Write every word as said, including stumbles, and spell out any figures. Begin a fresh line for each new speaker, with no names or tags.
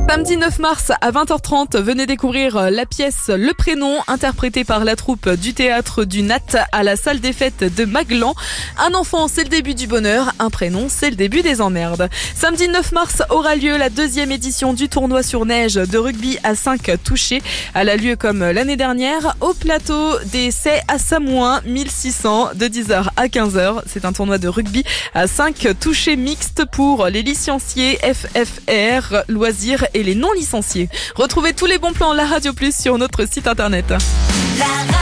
Samedi neuf mars à vingt heures trente, venez découvrir la pièce Le Prénom, interprétée par la troupe du théâtre du Nat à la salle des fêtes de Maglan. Un enfant, c'est le début du bonheur, un prénom, c'est le début des emmerdes. Samedi neuf mars aura lieu la deuxième édition du tournoi sur neige de rugby à cinq touchés. Elle a lieu comme l'année dernière au plateau des Sey à Samoin, mille six cents, de dix heures à quinze heures. C'est un tournoi de rugby à cinq touchés mixtes pour les licenciés, F F R, loisirs et les non licenciés. Retrouvez tous les bons plans La Radio Plus sur notre site internet. La